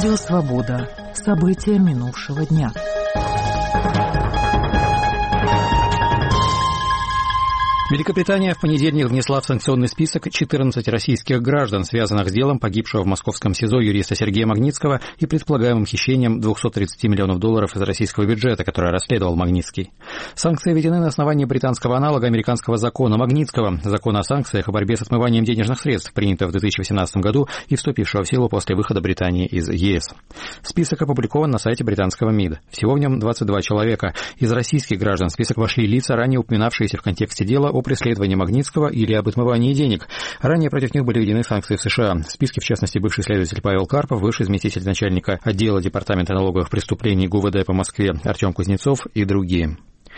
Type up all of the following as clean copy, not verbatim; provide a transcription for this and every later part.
Радио «Свобода». События минувшего дня. Великобритания в понедельник внесла в санкционный список 14 российских граждан, связанных с делом погибшего в московском СИЗО юриста Сергея Магнитского и предполагаемым хищением $230 миллионов из российского бюджета, которое расследовал Магнитский. Санкции введены на основании британского аналога американского закона Магнитского, закона о санкциях о борьбе с отмыванием денежных средств, принятого в 2018 году и вступившего в силу после выхода Британии из ЕС. Список опубликован на сайте британского МИД. Всего в нем 22 человека. Из российских граждан в список вошли лица, ранее упоминавшиеся в контексте дела о преследовании Магнитского или об отмывании денег. Ранее против них были введены санкции в США. В списке, в частности, бывший следователь Павел Карпов, бывший заместитель начальника отдела Департамента налоговых преступлений ГУВД по Москве Артем Кузнецов и другие.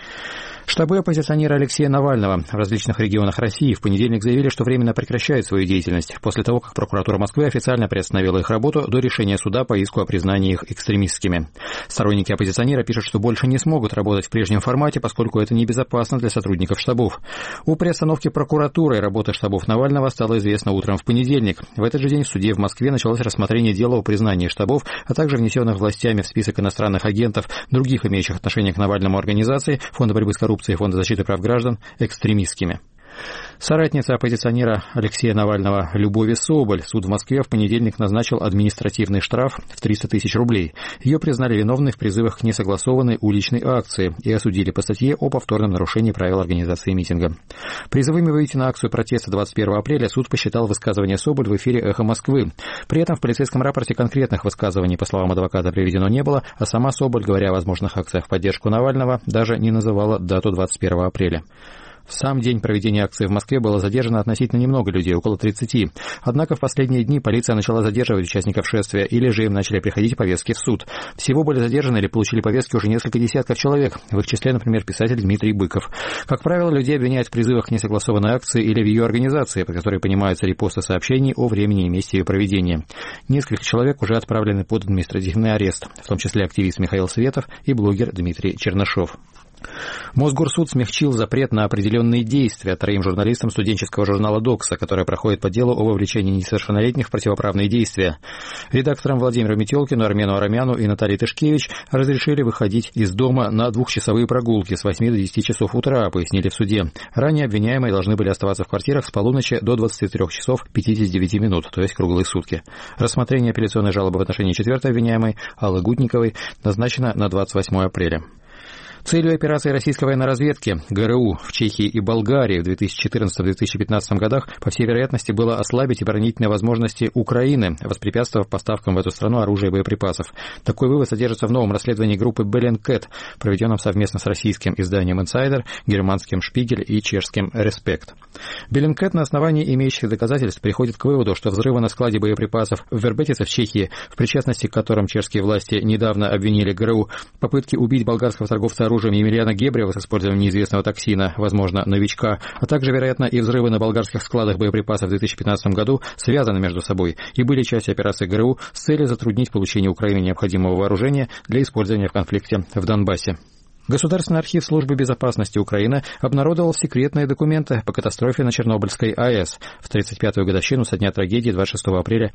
Штабы оппозиционера Алексея Навального в различных регионах России в понедельник заявили, что временно прекращают свою деятельность после того, как прокуратура Москвы официально приостановила их работу до решения суда по иску о признании их экстремистскими. Сторонники оппозиционера пишут, что больше не смогут работать в прежнем формате, поскольку это небезопасно для сотрудников штабов. О приостановке прокуратуры работы штабов Навального стало известно утром в понедельник. В этот же день в суде в Москве началось рассмотрение дела о признании штабов, а также внесенных властями в список иностранных агентов, других имеющих отношение к Навальному организаций, Фонда борьбы с коррупцией и Фонда защиты прав граждан, экстремистскими. Соратница оппозиционера Алексея Навального Любови Соболь суд в Москве в понедельник назначил административный штраф в 300 тысяч рублей. Ее признали виновной в призывах к несогласованной уличной акции и осудили по статье о повторном нарушении правил организации митинга. Призывами выйти на акцию протеста 21 апреля суд посчитал высказывание Соболь в эфире «Эхо Москвы». При этом в полицейском рапорте конкретных высказываний, по словам адвоката, приведено не было, а сама Соболь, говоря о возможных акциях в поддержку Навального, даже не называла дату 21 апреля. В сам день проведения акции в Москве было задержано относительно немного людей, около 30. Однако в последние дни полиция начала задерживать участников шествия, или же им начали приходить повестки в суд. Всего были задержаны или получили повестки уже несколько десятков человек, в их числе, например, писатель Дмитрий Быков. Как правило, людей обвиняют в призывах к несогласованной акции или в ее организации, под которой понимаются репосты сообщений о времени и месте ее проведения. Несколько человек уже отправлены под административный арест, в том числе активист Михаил Светов и блогер Дмитрий Чернышов. Мосгорсуд смягчил запрет на определенные действия троим журналистам студенческого журнала «Докса», которое проходит по делу о вовлечении несовершеннолетних в противоправные действия. Редакторам Владимиру Метелкину, Армену Арамяну и Наталье Тышкевич разрешили выходить из дома на 2-часовые прогулки с 8 до 10 часов утра, пояснили в суде. Ранее обвиняемые должны были оставаться в квартирах с полуночи до 23 часов 59 минут, то есть круглые сутки. Рассмотрение апелляционной жалобы в отношении 4-й обвиняемой Аллы Гутниковой назначено на 28 апреля. Целью операции российской военной разведки ГРУ в Чехии и Болгарии в 2014-2015 годах, по всей вероятности, было ослабить оборонительные возможности Украины, воспрепятствовав поставкам в эту страну оружия и боеприпасов. Такой вывод содержится в новом расследовании группы Bellingcat, проведенном совместно с российским изданием «Инсайдер», германским «Шпигель» и чешским «Респект». Bellingcat на основании имеющихся доказательств приходит к выводу, что взрывы на складе боеприпасов в Вербетице в Чехии, в причастности к которым чешские власти недавно обвинили ГРУ, попытки убить болгарского торговца оружием Емельяна Гебрева с использованием неизвестного токсина, возможно, новичка, а также, вероятно, и взрывы на болгарских складах боеприпасов в 2015 году связаны между собой и были частью операции ГРУ с целью затруднить получение Украины необходимого вооружения для использования в конфликте в Донбассе. Государственный архив Службы безопасности Украины обнародовал секретные документы по катастрофе на Чернобыльской АЭС в 35-ю годовщину со дня трагедии 26 апреля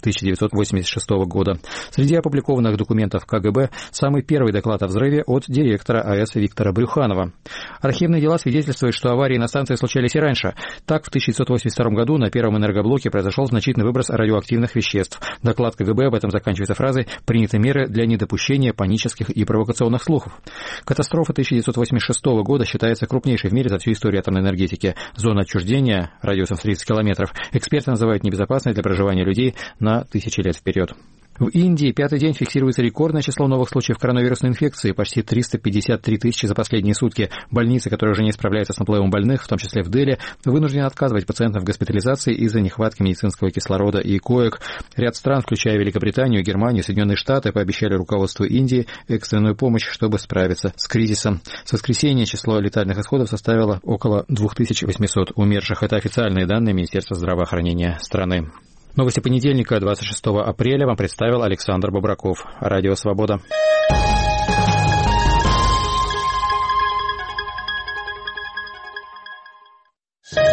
1986 года. Среди опубликованных документов КГБ самый первый доклад о взрыве от директора АЭС Виктора Брюханова. Архивные дела свидетельствуют, что аварии на станции случались и раньше. Так, в 1982 году на первом энергоблоке произошел значительный выброс радиоактивных веществ. Доклад КГБ об этом заканчивается фразой «Приняты меры для недопущения панических и провокационных слухов». Катастрофа 1986 года считается крупнейшей в мире за всю историю атомной энергетики. Зона отчуждения радиусом в 30 километров эксперты называют небезопасной для проживания людей на тысячи лет вперед. В Индии пятый день фиксируется рекордное число новых случаев коронавирусной инфекции, почти 353 тысячи за последние сутки. Больницы, которые уже не справляются с наплывом больных, в том числе в Дели, вынуждены отказывать пациентам в госпитализации из-за нехватки медицинского кислорода и коек. Ряд стран, включая Великобританию, Германию, Соединенные Штаты, пообещали руководству Индии экстренную помощь, чтобы справиться с кризисом. С воскресенья число летальных исходов составило около 2800 умерших. Это официальные данные Министерства здравоохранения страны. Новости понедельника, 26 апреля, вам представил Александр Бобраков. Радио «Свобода».